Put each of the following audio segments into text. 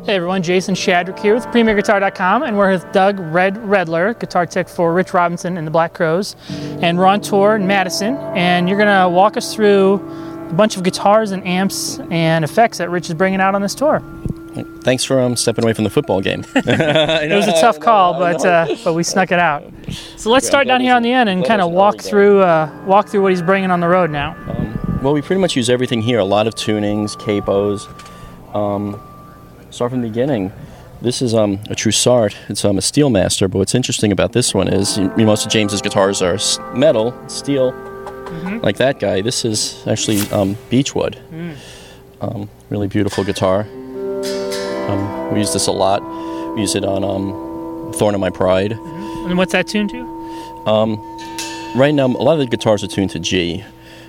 Hey everyone, Jason Shadrick here with PremierGuitar.com, and we're with Doug Redler, guitar tech for Rich Robinson and the Black Crowes, and we're on tour in Madison, and you're going to walk us through a bunch of guitars and amps and effects that Rich is bringing out on this tour. Thanks for stepping away from the football game. It was a tough call, but we snuck it out. So let's start down here on the end and kind of walk through what he's bringing on the road now. Well, we pretty much use everything here. A lot of tunings, capos. Start from the beginning. This is a Trussart. It's a Steelmaster, but what's interesting about this one is most of James's guitars are metal, steel, like that guy. This is actually beechwood. Really beautiful guitar. We use this a lot. We use it on Thorn of My Pride. And what's that tuned to? Right now, a lot of the guitars are tuned to G,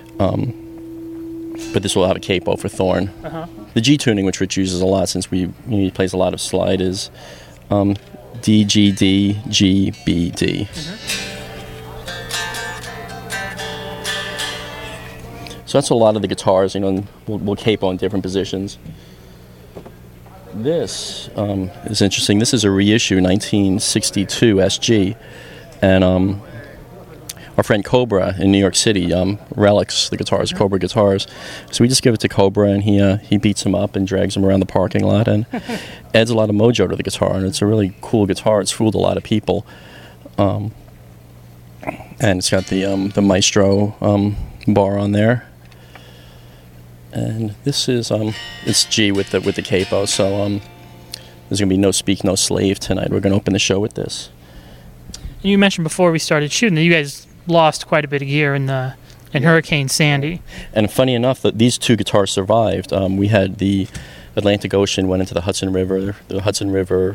but this will have a capo for Thorn. The G tuning, which Rich uses a lot since he plays a lot of slide, is D, G, D, G, B, D. So that's a lot of the guitars, and we'll capo in different positions. This is interesting. This is a reissue, 1962 SG, and our friend Cobra in New York City relics the guitars, Cobra guitars. So we just give it to Cobra, and he beats them up and drags them around the parking lot and adds a lot of mojo to the guitar. And it's a really cool guitar. It's fooled a lot of people. And it's got the Maestro bar on there. And this is it's G with the capo. So there's gonna be no Speak No Slave tonight. We're gonna open the show with this. You mentioned before we started shooting that you guys lost quite a bit of gear in Hurricane Sandy. And funny enough, that these two guitars survived. We had the Atlantic Ocean went into the Hudson River. The Hudson River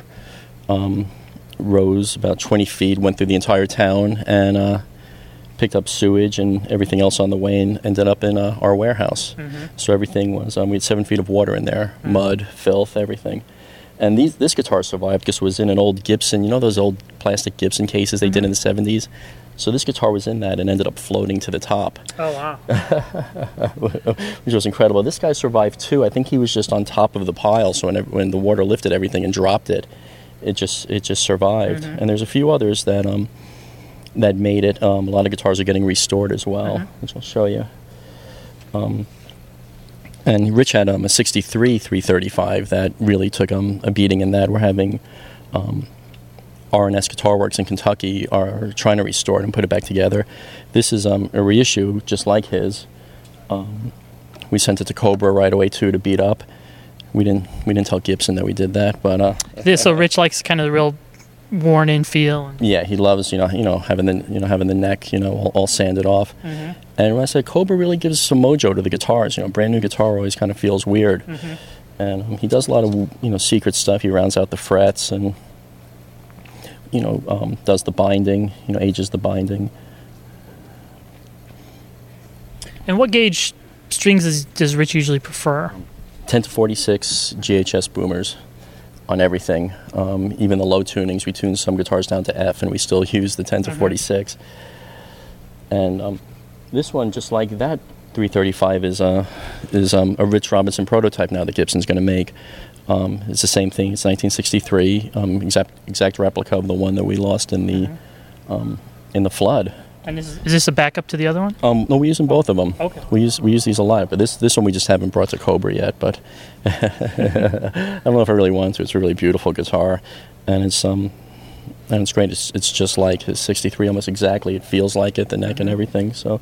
rose about 20 feet, went through the entire town, and picked up sewage and everything else on the way, and ended up in our warehouse. So everything was, we had 7 feet of water in there, mud, filth, everything. And this guitar survived because it was in an old Gibson, those old plastic Gibson cases they did in the 70s? So this guitar was in that and ended up floating to the top. Oh, wow. Which was incredible. This guy survived too. I think he was just on top of the pile, so when the water lifted everything and dropped it, it just survived. And there's a few others that made it. A lot of guitars are getting restored as well, which I'll show you. And Rich had a 63 335 that really took a beating in that. We're having R&S Guitar Works in Kentucky are trying to restore it and put it back together. This is a reissue just like his. We sent it to Cobra right away too to beat up. We didn't tell Gibson that we did that, but so Rich likes kind of the real worn-in feel. Yeah, he loves having the neck all sanded off. And when I said Cobra really gives some mojo to the guitars. Brand new guitar always kind of feels weird. And he does a lot of secret stuff. He rounds out the frets and does the binding. Ages the binding. And what gauge strings does Rich usually prefer? 10 to 46 GHS boomers on everything. Even the low tunings, we tune some guitars down to F, and we still use the 10 to 46. And this one, just like that 335, is a Rich Robinson prototype now that Gibson's going to make. It's the same thing. It's 1963, exact replica of the one that we lost in the flood. And is this a backup to the other one? No, we use them both of them. Okay. We use these a lot, but this one we just haven't brought to Cobra yet. But I don't know if I really want to. It's a really beautiful guitar, and it's great. It's just like his 63, almost exactly. It feels like it, the neck and everything. So,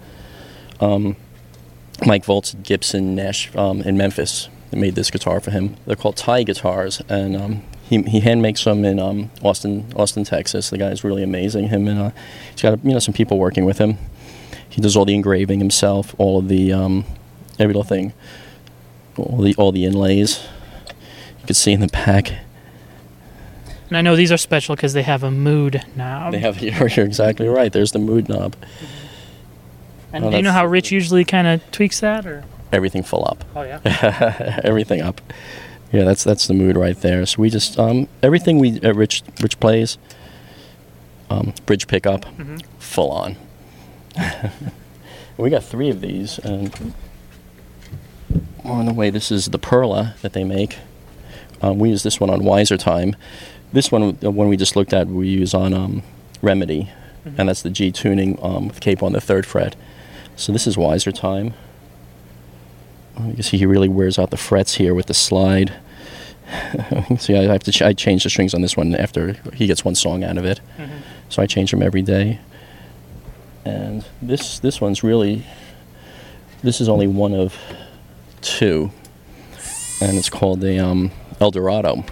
Mike Volz at Gibson Nash in Memphis made this guitar for him. They're called Thai guitars, and he hand makes them in Austin, Texas. The guy's really amazing. Him and he's got some people working with him. He does all the engraving himself, all of the every little thing, all the inlays. You can see in the back. And I know these are special because they have a mood knob. They have. You're exactly right. There's the mood knob. And do you know how Rich usually kind of tweaks that, or? Everything full up. Oh yeah. Everything up. Yeah, that's the mood right there. So we just everything Rich plays, bridge pickup, full on. We got 3 of these, and on the way, this is the Perla that they make. We use this one on Wiser Time. This one, the one we just looked at, we use on Remedy, and that's the G tuning with capo on the 3rd fret. So this is Wiser Time. You can see he really wears out the frets here with the slide. See, I have to I change the strings on this one after he gets one song out of it. So I change them every day. And this one's really, this is only one of 2, and it's called the El Dorado.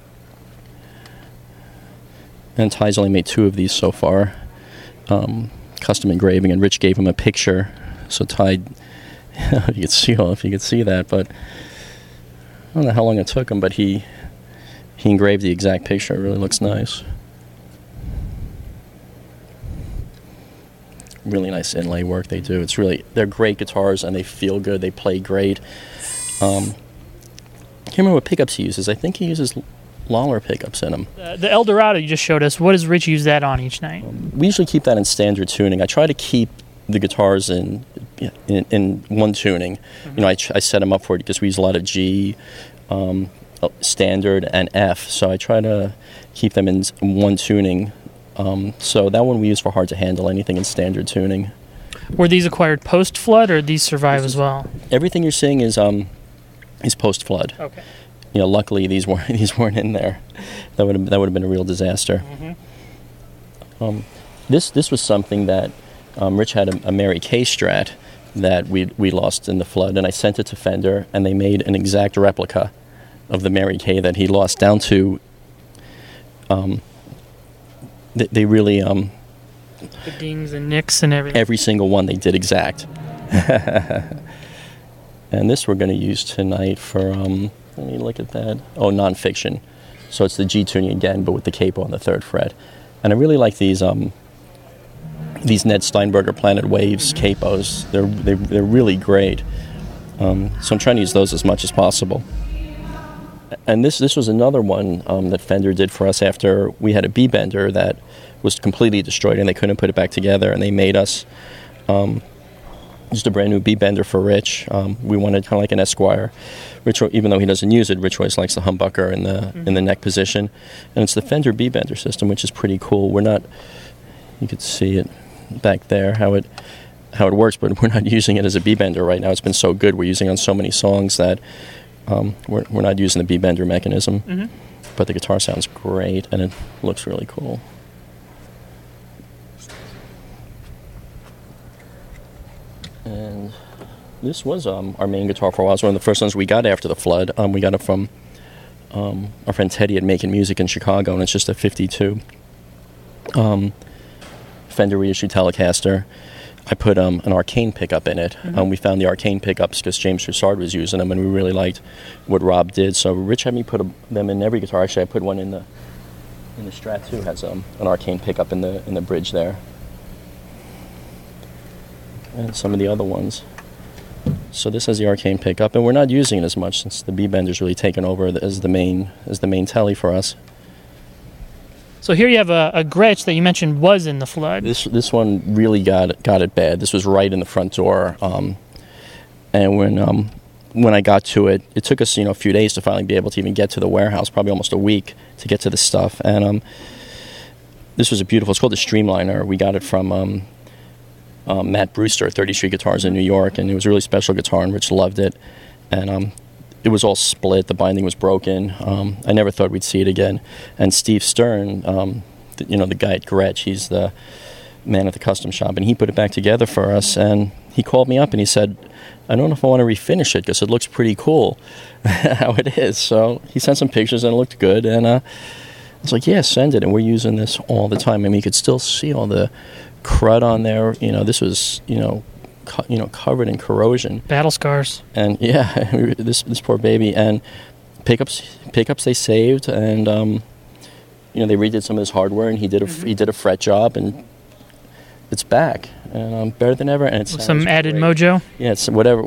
And Ty's only made 2 of these so far, custom engraving, and Rich gave him a picture, so Ty, if you could see that, but I don't know how long it took him, but he engraved the exact picture. It really looks nice. Really nice inlay work they do. They're great guitars, and they feel good. They play great. I can't remember what pickups he uses. I think he uses Lawler pickups in them. The El Dorado you just showed us, what does Rich use that on each night? We usually keep that in standard tuning. I try to keep the guitars in one tuning. You know, I set them up for it because we use a lot of G, standard, and F. So I try to keep them in one tuning. So that one we use for hard to handle, anything in standard tuning. Were these acquired post-flood, or did these survive as well? Everything you're seeing is post-flood. Okay. You know, luckily these weren't in there. That would have been a real disaster. This was something that Rich had a Mary Kay Strat that we lost in the flood, and I sent it to Fender, and they made an exact replica of the Mary Kay that he lost, down to. They really the dings and nicks and everything. Every single one they did exact. And this we're going to use tonight for let me look at that. Oh, Nonfiction. So it's the G tuning again, but with the capo on the 3rd fret. And I really like these Ned Steinberger Planet Waves capos. They're really great. So I'm trying to use those as much as possible. And this was another one that Fender did for us after we had a B-bender that was completely destroyed and they couldn't put it back together, and they made us just a brand new B-bender for Rich. We wanted kind of like an Esquire. Rich, even though he doesn't use it, Rich always likes the humbucker in the neck position, and it's the Fender B-bender system, which is pretty cool. You could see it back there how it works, but we're not using it as a B-bender right now. It's been so good. We're using it on so many songs that. We're not using the B-bender mechanism, but the guitar sounds great, and it looks really cool. And this was our main guitar for a while. It was one of the first ones we got after the flood. We got it from our friend Teddy at Making Music in Chicago, and it's just a 52 Fender reissue Telecaster. I put an Arcane pickup in it. We found the Arcane pickups because James Broussard was using them, and we really liked what Rob did. So Rich had me put them in every guitar. Actually, I put one in the Strat too. Has an Arcane pickup in the bridge there, and some of the other ones. So this has the Arcane pickup, and we're not using it as much since the B-bender's really taken over as the main telly for us. So here you have a Gretsch that you mentioned was in the flood. This one really got it bad. This was right in the front door, and when I got to it, it took us a few days to finally be able to even get to the warehouse. Probably almost a week to get to the stuff. And this was a beautiful. It's called the Streamliner. We got it from Matt Brewster at 30th Street Guitars in New York, and it was a really special guitar, and Rich loved it. And it was all split. The binding was broken. I never thought we'd see it again. And Steve Stern, the guy at Gretsch, he's the man at the custom shop, and he put it back together for us. And he called me up and he said, I don't know if I want to refinish it because it looks pretty cool how it is. So he sent some pictures and it looked good. And I was like, yeah, send it. And we're using this all the time. I mean, you could still see all the crud on there. This was, covered in corrosion, battle scars, and yeah, this poor baby. And pickups they saved, and they redid some of his hardware, and he did a fret job, and it's back and better than ever. And it's some added great. mojo. Yeah, it's whatever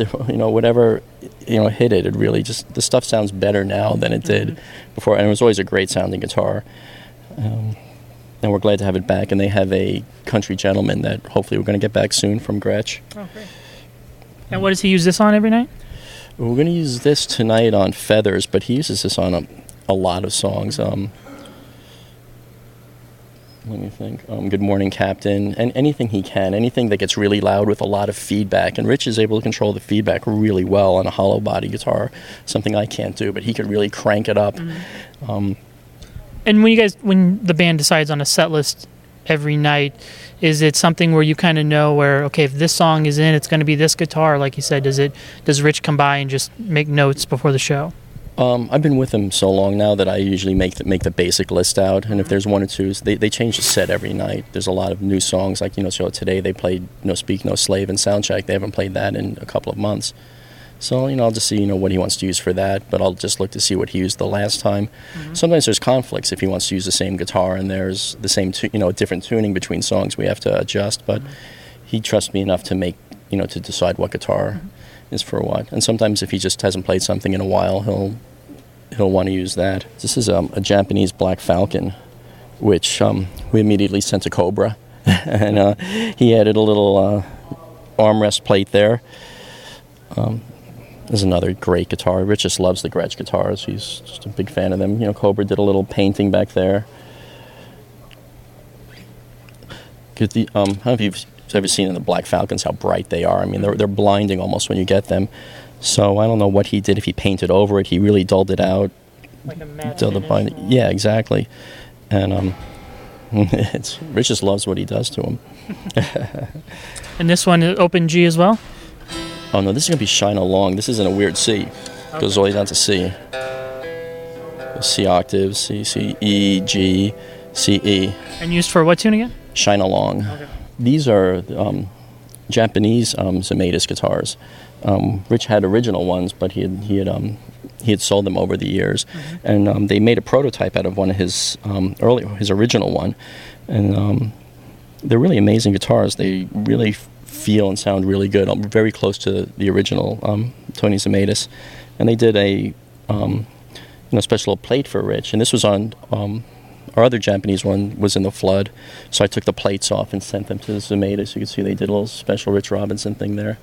hit it. It really just the stuff sounds better now than it did before, and it was always a great sounding guitar. And we're glad to have it back. And they have a Country Gentleman that hopefully we're going to get back soon from Gretsch. Oh, great. And what does he use this on every night? We're going to use this tonight on Feathers, but he uses this on a lot of songs. Let me think. Good Morning, Captain, and anything he can, anything that gets really loud with a lot of feedback. And Rich is able to control the feedback really well on a hollow body guitar, something I can't do, but he could really crank it up. And when the band decides on a set list every night, is it something where you kind of know where, okay, if this song is in, it's going to be this guitar, like you said? Does Rich come by and just make notes before the show? I've been with them so long now that I usually make the basic list out, and if there's one or two, they change the set every night. There's a lot of new songs, like, so today they played No Speak, No Slave and Soundcheck. They haven't played that in a couple of months. So, I'll just see, what he wants to use for that, but I'll just look to see what he used the last time. Sometimes there's conflicts if he wants to use the same guitar and there's the same, different tuning between songs we have to adjust, but he trusts me enough to make, to decide what guitar is for what. And sometimes if he just hasn't played something in a while, he'll want to use that. This is a Japanese Black Falcon, which we immediately sent to Cobra, and he added a little armrest plate there. There's another great guitar. Rich just loves the Gretsch guitars. He's just a big fan of them. Cobra did a little painting back there. I don't know if you've ever seen in the Black Falcons how bright they are. I mean, they're blinding almost when you get them. So I don't know what he did, if he painted over it. He really dulled it out. Like a matte finish. Yeah, exactly. And Rich just loves what he does to him. And this one is open G as well? Oh no, this is going to be Shine Along. This isn't a weird C. It goes all the way down to C. C octaves, C, C, E, G, C, E. And used for what tune again? Shine Along. Okay. These are Japanese Zemetis guitars. Rich had original ones, but he had sold them over the years, and they made a prototype out of one of his his original one, and they're really amazing guitars. They really feel and sound really good. Very close to the original Tony Zemetis, and they did a special plate for Rich, and this was on. Our other Japanese one was in the flood, so I took the plates off and sent them to the Zemetis. You can see they did a little special Rich Robinson thing there.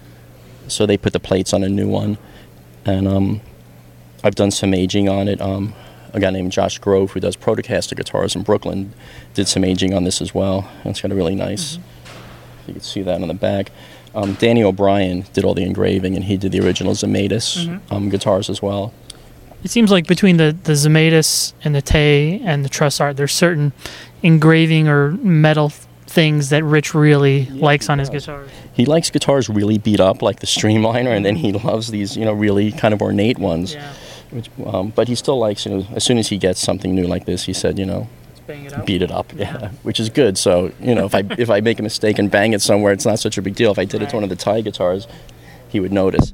So they put the plates on a new one, and I've done some aging on it. A guy named Josh Grove, who does Protocaster guitars in Brooklyn, did some aging on this as well. And it's got a really nice, you can see that on the back. Danny O'Brien did all the engraving, and he did the original Zemetis guitars as well. It seems like between the Zemetis and the Tay and the Trussart, there's certain engraving or metal things that Rich really likes on his guitars. He likes guitars really beat up, like the Streamliner, and then he loves these, really kind of ornate ones. Yeah. Which, but he still likes, as soon as he gets something new like this, he said, Bang it up. beat it up, which is good. So, if I make a mistake and bang it somewhere, it's not such a big deal. If I did it to one of the Thai guitars, he would notice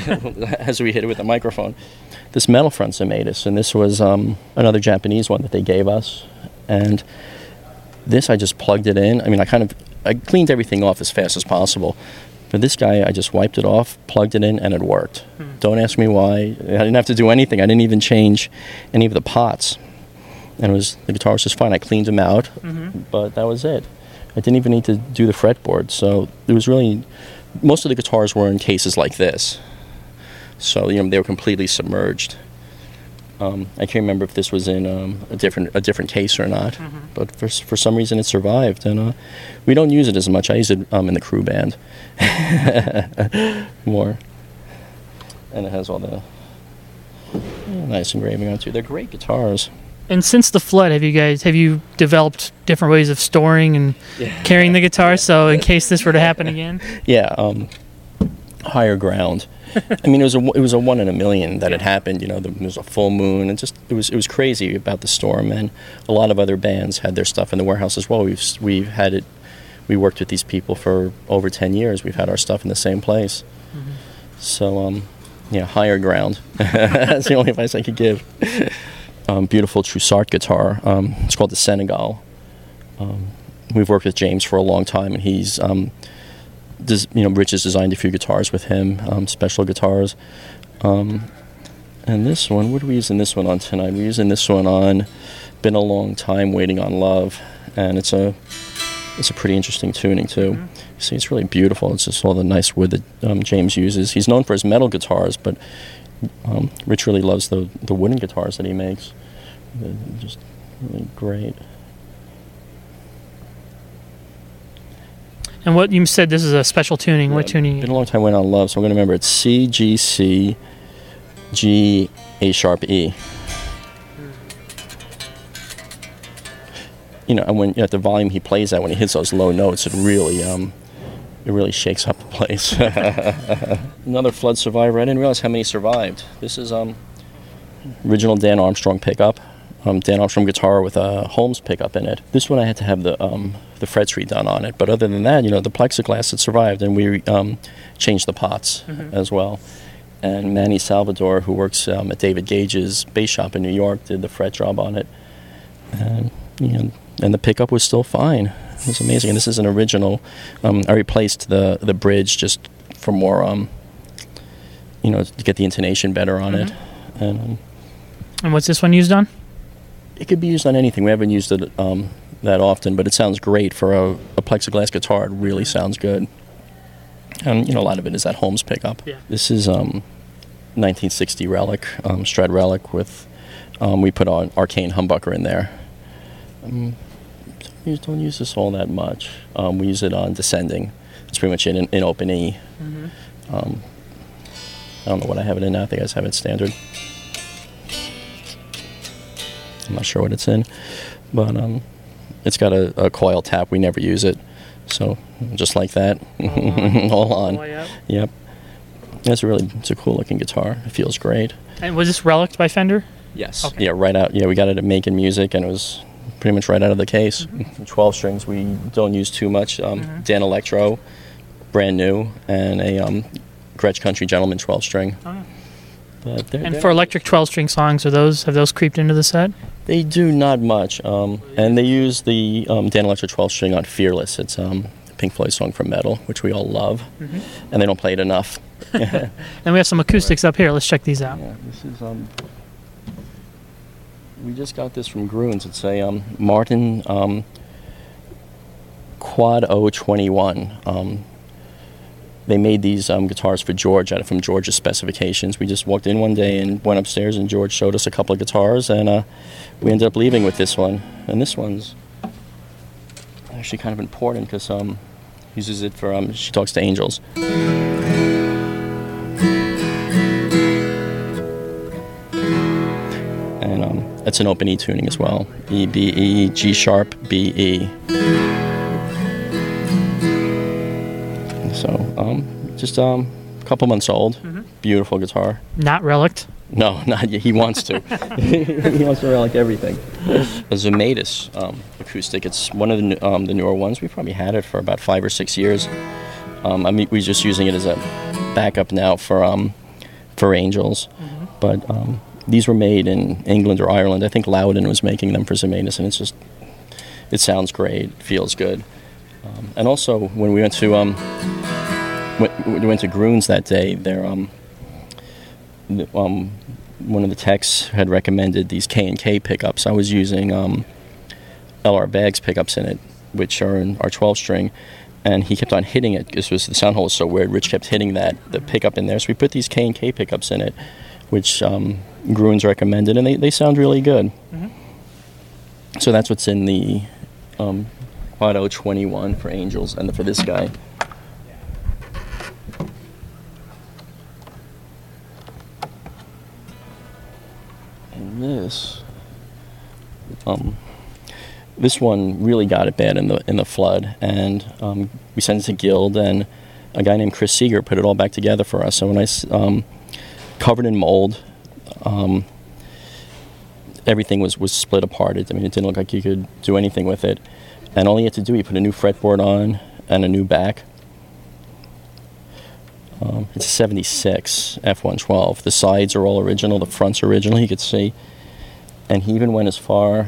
as we hit it with the microphone. This metal front Zemetis, and this was another Japanese one that they gave us, and this I just plugged it in. I mean, I cleaned everything off as fast as possible, but this guy I just wiped it off, plugged it in, and it worked. Don't ask me why. I didn't have to do anything. I didn't even change any of the pots, and the guitar was just fine. I cleaned them out, but that was it. I didn't even need to do the fretboard, so it was really. Most of the guitars were in cases like this, so they were completely submerged. I can't remember if this was in a different case or not, but for some reason it survived, and we don't use it as much. I use it in the crew band more, and it has all the nice engraving on it too. They're great guitars. And since the flood, have you developed different ways of storing and carrying the guitar? So in case this were to happen again, higher ground. I mean, it was a 1 in a million that it happened. There was a full moon, and it was crazy about the storm. And a lot of other bands had their stuff in the warehouse as well. We worked with these people for over 10 years. We've had our stuff in the same place. So higher ground. That's the only advice I could give. Beautiful Trussart guitar. It's called the Senegal. We've worked with James for a long time, and he's Rich has designed a few guitars with him, special guitars. And this one, what are we using this one on tonight? We're using this one on Been a Long Time Waiting on Love, and it's a pretty interesting tuning too. See, it's really beautiful. It's just all the nice wood that James uses. He's known for his metal guitars, but Rich really loves the wooden guitars that he makes. They're just really great. And what you said, this is a special tuning. Yeah, what tuning? It's been a long time waiting on Love, so I'm going to remember it's C, G, C, G, A sharp, E. You know, and when at the volume he plays at, when he hits those low notes, it really shakes up the place. Another flood survivor. I didn't realize how many survived. This is original Dan Armstrong pickup. Dan Armstrong guitar with a Holmes pickup in it. This one I had to have the frets redone on it, but other than that, you know, the plexiglass had survived, and we changed the pots as well. And Manny Salvador, who works at David Gage's bass shop in New York, did the fret job on it, and and the pickup was still fine. It was amazing. And this is an original. I replaced the bridge just for more, to get the intonation better on it. And what's this one used on? It could be used on anything. We haven't used it that often, but it sounds great for a plexiglass guitar. It really sounds good. And, a lot of it is that Holmes pickup. Yeah. This is 1960 Relic, Strat Relic with, we put on Arcane Humbucker in there. Don't use this all that much. We use it on Descending. It's pretty much in open E. I don't know what I have it in now. I think I just have it standard. I'm not sure what it's in, but it's got a coil tap. We never use it, so just like that, all on. Yep. It's a cool looking guitar. It feels great. And was this Relic by Fender? Yes. Okay. Yeah, right out. Yeah, we got it at Making Music, and it was pretty much right out of the case. 12 strings we don't use too much. Dan Electro, brand new, and a Gretsch Country Gentleman 12 string. But and for electric 12-string songs, have those creeped into the set? They do not much, and they use the Dan Electro 12 string on Fearless. It's a Pink Floyd song from Metal, which we all love, and they don't play it enough. And we have some acoustics up here. Let's check these out. Yeah, this is we just got this from Grunes. It's a Martin Quad 021. They made these guitars for George from George's specifications. We just walked in one day and went upstairs, and George showed us a couple of guitars, and we ended up leaving with this one. And this one's actually kind of important because he uses it for She Talks to Angels. And it's an open E tuning as well. E, B, E, G sharp, B, E. So, just a couple months old. Beautiful guitar. Not Relic? No, not yet. He wants to. He wants to Relic everything. A Zematis acoustic. It's one of the newer ones. We've probably had it for about 5 or 6 years. We're just using it as a backup now for Angels. But these were made in England or Ireland. I think Loudon was making them for Zematis, and it sounds great, feels good. And also, when we went to Grunes that day, one of the techs had recommended these K&K pickups. I was using LR Baggs pickups in it, which are in our 12-string, and he kept on hitting it. The sound hole was so weird. Rich kept hitting the pickup in there, so we put these K&K pickups in it, which Grunes recommended, and they sound really good. So that's what's in the Quad 021 for Angels, and for this guy. And this one really got it bad in the flood, and we sent it to Guild, and a guy named Chris Seeger put it all back together for us. So when I covered in mold, everything was split apart. It didn't look like you could do anything with it. And all he had to do, he put a new fretboard on and a new back. It's a 76 F112. The sides are all original. The front's original, you could see. And he even went as far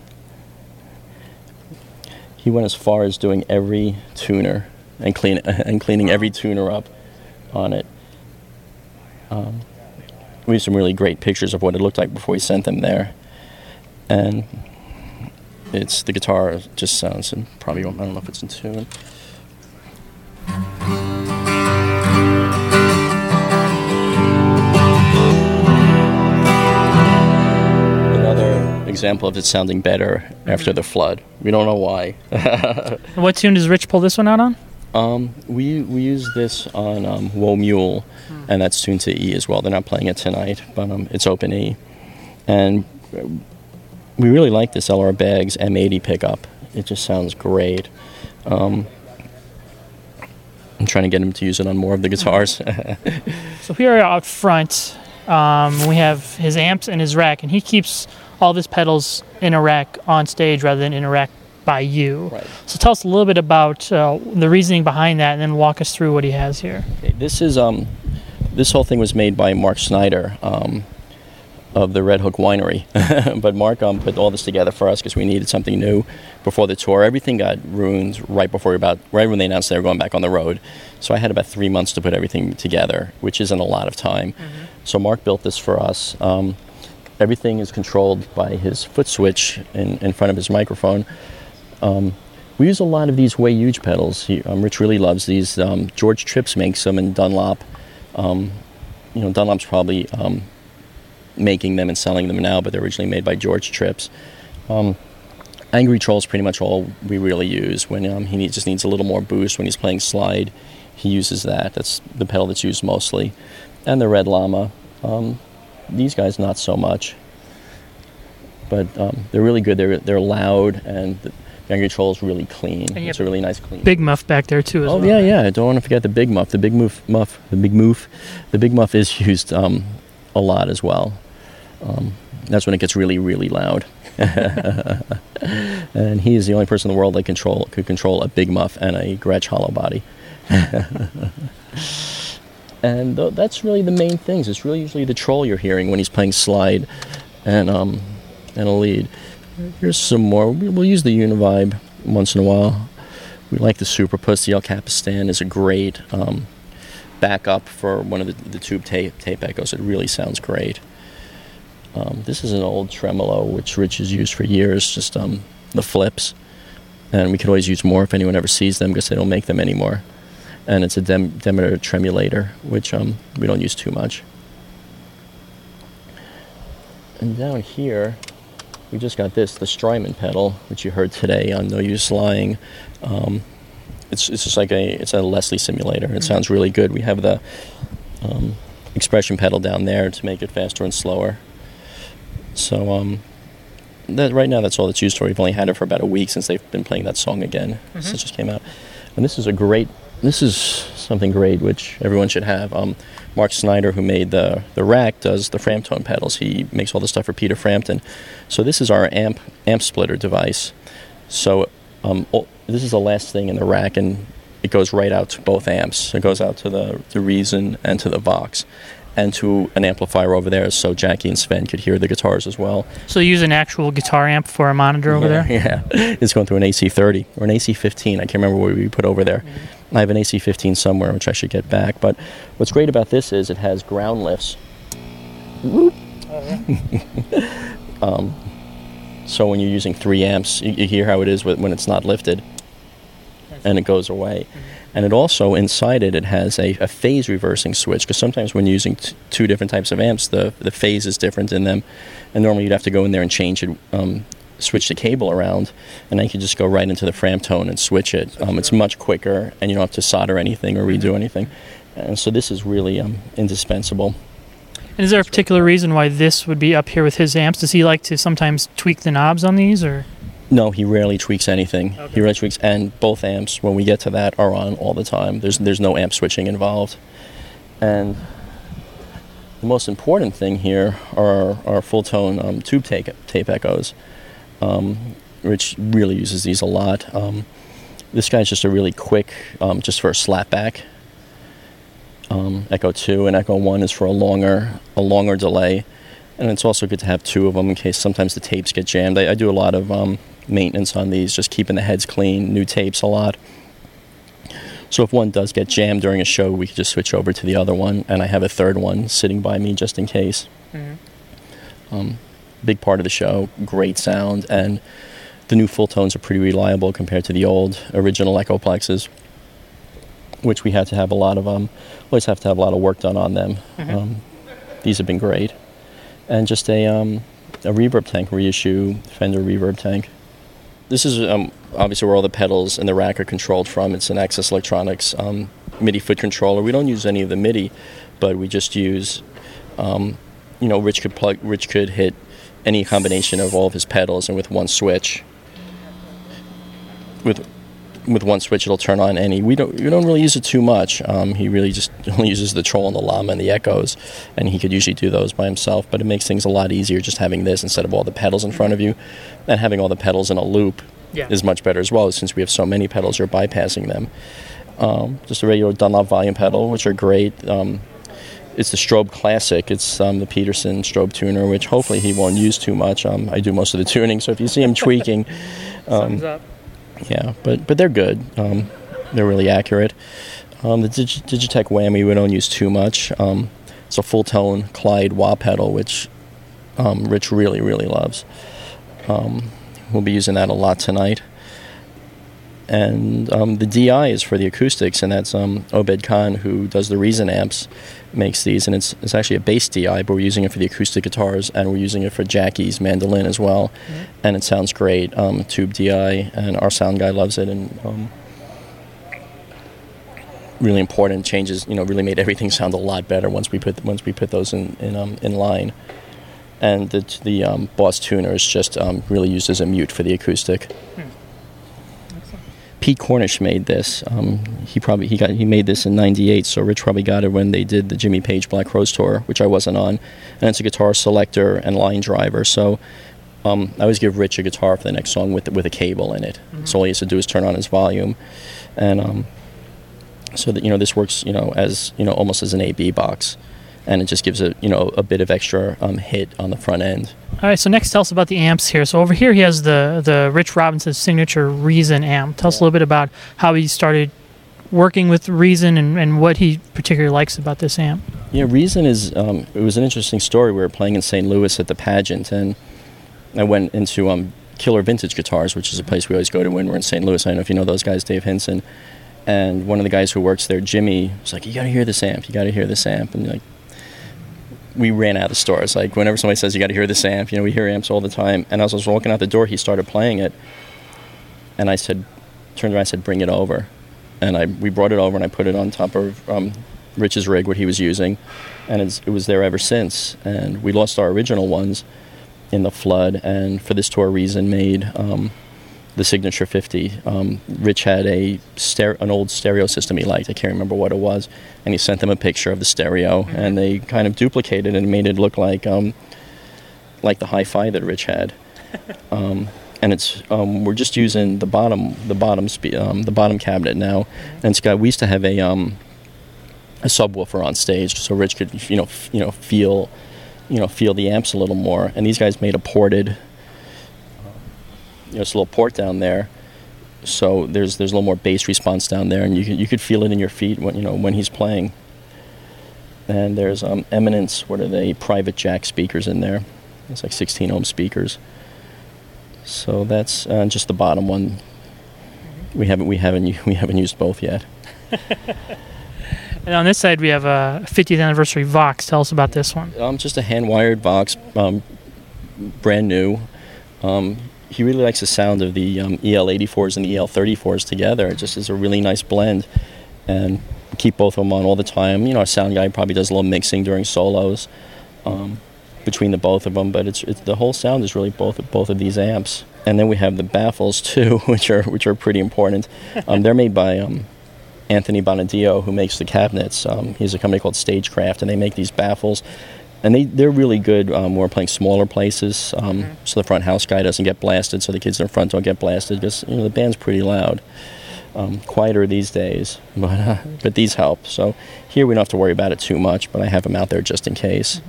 as doing every tuner and cleaning every tuner up on it. We have some really great pictures of what it looked like before we sent them there. And the guitar just sounds, and probably, I don't know if it's in tune. example of it sounding better after the flood. We don't know why. What tune does Rich pull this one out on? We use this on Woe Mule, and that's tuned to E as well. They're not playing it tonight, but it's open E. And we really like this LR Baggs M80 pickup. It just sounds great. I'm trying to get him to use it on more of the guitars. So here out front, we have his amps and his rack, and he keeps all of his pedals in a rack on stage rather than in a rack by you. Right. So tell us a little bit about the reasoning behind that, and then walk us through what he has here. Okay, this whole thing was made by Mark Snyder of the Red Hook Winery. But Mark put all this together for us because we needed something new before the tour. Everything got ruined right when they announced they were going back on the road. So I had about 3 months to put everything together, which isn't a lot of time. So Mark built this for us. Everything is controlled by his foot switch in front of his microphone. We use a lot of these Way Huge pedals. Rich really loves these. George Trips makes them, and Dunlop. Dunlop's probably making them and selling them now, but they're originally made by George Trips. Angry Troll's pretty much all we really use. When he just needs a little more boost when he's playing slide, he uses that. That's the pedal that's used mostly. And the Red Llama. These guys, not so much. But they're really good. They're loud, and the Angry Troll's really clean. It's a really nice clean. Big Muff back there too as well. Oh yeah. I don't want to forget the Big Muff. The Big Muff is used a lot as well. That's when it gets really, really loud. And he is the only person in the world that could control a Big Muff and a Gretsch hollow body. And that's really the main things. It's really usually the Troll you're hearing when he's playing slide and a lead. Here's some more. We'll use the Univibe once in a while. We like the Super Puss. The El Capistan is a great backup for one of the tube tape echoes. It really sounds great. This is an old tremolo, which Rich has used for years, just the flips. And we could always use more if anyone ever sees them, because they don't make them anymore. And it's a Demeter tremulator, which we don't use too much. And down here, we just got the Strymon pedal, which you heard today on No Use Lying. It's just like it's a Leslie simulator. It sounds really good. We have the expression pedal down there to make it faster and slower. So right now that's all it's used for. We've only had it for about a week since they've been playing that song again. Since it just came out. And this is something great which everyone should have. Mark Snyder, who made the rack, does the Framptone pedals. He makes all the stuff for Peter Frampton. So this is our amp splitter device. So this is the last thing in the rack, and it goes right out to both amps. It goes out to the Reason and to the Vox, and to an amplifier over there, so Jackie and Sven could hear the guitars as well. So you use an actual guitar amp for a monitor over there? Yeah, it's going through an AC30 or an AC15. I can't remember what we put over there. I have an AC15 somewhere, which I should get back. But what's great about this is it has ground lifts. Whoop. So when you're using 3 amps, you hear how it is when it's not lifted, and it goes away. And it also, inside it has a phase reversing switch, because sometimes when you're using two different types of amps, the phase is different in them, and normally you'd have to go in there and change it, switch the cable around, and then you can just go right into the Framptone and switch it. It's much quicker, and you don't have to solder anything or redo anything. And so this is really indispensable. And is there a particular reason why this would be up here with his amps? Does he like to sometimes tweak the knobs on these, or...? No, he rarely tweaks anything. Okay. He rarely tweaks, and both amps, when we get to that, are on all the time. There's no amp switching involved. And the most important thing here are our full-tone tube tape echoes. Rich really uses these a lot. This guy's just a really quick, just for a slapback. Echo 2 and Echo 1 is for a longer delay. And it's also good to have 2 of them in case sometimes the tapes get jammed. I do a lot of maintenance on these, just keeping the heads clean, new tapes a lot. So if one does get jammed during a show, we can just switch over to the other one, and I have a third one sitting by me just in case. Big part of the show, great sound, and the new full tones are pretty reliable compared to the old original Echoplexes, which we had to have a lot of always have to have a lot of work done on them. These have been great. And just a a reverb tank, reissue Fender reverb tank. This is obviously where all the pedals and the rack are controlled from. It's an Access Electronics MIDI foot controller. We don't use any of the MIDI, but we just use, Rich could hit any combination of all of his pedals, and with one switch, with one switch it'll turn on any. We don't really use it too much. He really just only uses the Troll and the Llama and the Echoes, and he could usually do those by himself, but it makes things a lot easier just having this instead of all the pedals in front of you. And having all the pedals in a loop is much better as well, since we have so many pedals, you're bypassing them. Just a regular Dunlop volume pedal, which are great. It's the Strobe Classic. It's the Peterson Strobe tuner, which hopefully he won't use too much. I do most of the tuning, so if you see him tweaking, Thumbs up. yeah, but they're good. They're really accurate. The Digitech Whammy we don't use too much. It's a full-tone Clyde wah pedal, which Rich really, really loves. We'll be using that a lot tonight. And the DI is for the acoustics, and that's Obed Khan, who does the Reason amps, makes these, and it's actually a bass DI, but we're using it for the acoustic guitars, and we're using it for Jackie's mandolin as well, and it sounds great. Tube DI, and our sound guy loves it, and really important changes. Really made everything sound a lot better once we put those in line. And the Boss tuner is just really used as a mute for the acoustic. Pete Cornish made this. He made this in '98, so Rich probably got it when they did the Jimmy Page Black Crowes tour, which I wasn't on. And it's a guitar selector and line driver. So I always give Rich a guitar for the next song with a cable in it. So all he has to do is turn on his volume, and so that this works as almost as an A/B box, and it just gives a bit of extra hit on the front end. All right, so next tell us about the amps here. So over here he has the Rich Robinson signature Reason amp. Tell us a little bit about how he started working with Reason and what he particularly likes about this amp. Yeah, Reason is, it was an interesting story. We were playing in St. Louis at the pageant, and I went into Killer Vintage Guitars, which is a place we always go to when we're in St. Louis. I don't know if you know those guys, Dave Hinson. And one of the guys who works there, Jimmy, was like, you got to hear this amp, and we ran out of the stores. Like, whenever somebody says you got to hear this amp, we hear amps all the time. And as I was walking out the door, he started playing it, and I turned around and said, bring it over. And we brought it over, and I put it on top of Rich's rig, what he was using, and it was there ever since. And we lost our original ones in the flood, and for this tour, Reason made the Signature 50. Rich had an old stereo system he liked. I can't remember what it was, and he sent them a picture of the stereo, and they kind of duplicated it and made it look like the hi-fi that Rich had. And it's we're just using the bottom cabinet now, and we used to have a subwoofer on stage, so Rich could feel the amps a little more. And these guys made a ported. It's a little port down there, so there's a little more bass response down there, and you could feel it in your feet when he's playing. And there's Eminence, private jack speakers in there. It's like 16 ohm speakers. So that's just the bottom one. We haven't used both yet. And on this side we have a 50th anniversary Vox. Tell us about this one. Just a hand wired Vox, brand new. He really likes the sound of the EL84s and the EL34s together. It just is a really nice blend, and keep both of them on all the time. Our sound guy probably does a little mixing during solos between the both of them, but it's the whole sound is really both of these amps. And then we have the baffles too, which are pretty important. They're made by Anthony Bonadio, who makes the cabinets. He has a company called Stagecraft, and they make these baffles. And they're really good when we're playing smaller places, so the front house guy doesn't get blasted, so the kids in the front don't get blasted, because the band's pretty loud. Quieter these days, but these help. So here we don't have to worry about it too much, but I have them out there just in case.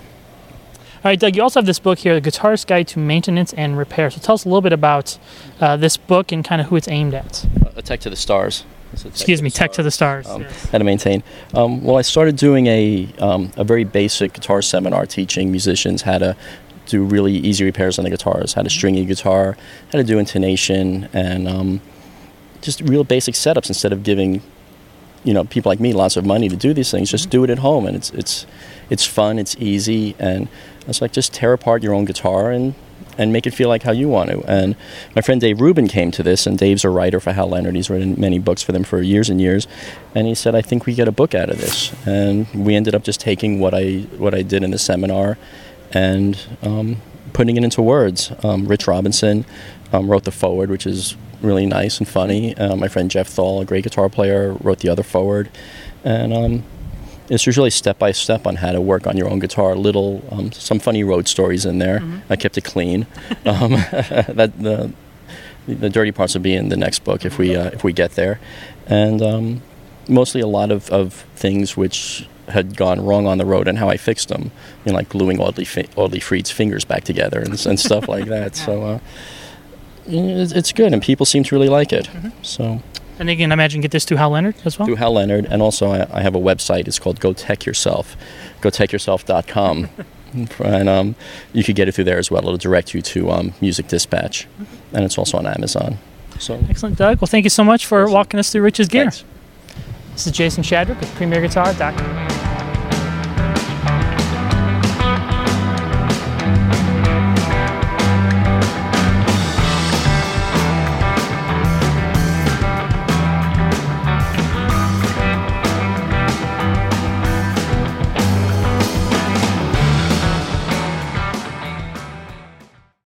All right, Doug, you also have this book here, The Guitarist's Guide to Maintenance and Repair. So tell us a little bit about this book and kind of who it's aimed at. A Tech to the Stars. Tech to the Stars. Yes. How to maintain. Well, I started doing a very basic guitar seminar teaching musicians how to do really easy repairs on the guitars, how to string a guitar, how to do intonation, and just real basic setups instead of giving people like me lots of money to do these things. Just do it at home, and it's fun, it's easy, and it's like just tear apart your own guitar and make it feel like how you want to. And my friend Dave Rubin came to this, and Dave's a writer for Hal Leonard. He's written many books for them for years and years, and he said, I think we get a book out of this. And we ended up just taking what I did in the seminar and putting it into words. Rich Robinson wrote the foreword, which is really nice and funny. My friend Jeff Thal, a great guitar player, wrote the other foreword. And it's usually step-by-step on how to work on your own guitar. Some funny road stories in there. I kept it clean. The dirty parts will be in the next book if we get there. And mostly a lot of things which had gone wrong on the road and how I fixed them. Like gluing Audley Freed's fingers back together and stuff like that. So it's good, and people seem to really like it. So. And they can, imagine, get this through Hal Leonard as well? Through Hal Leonard, and also I have a website. It's called Go Tech Yourself, GoTechYourself.com. And you could get it through there as well. It'll direct you to Music Dispatch, and it's also on Amazon. So excellent, Doug. Well, thank you so much for walking us through Rich's gear. Thanks. This is Jason Shadrick with PremierGuitar.com.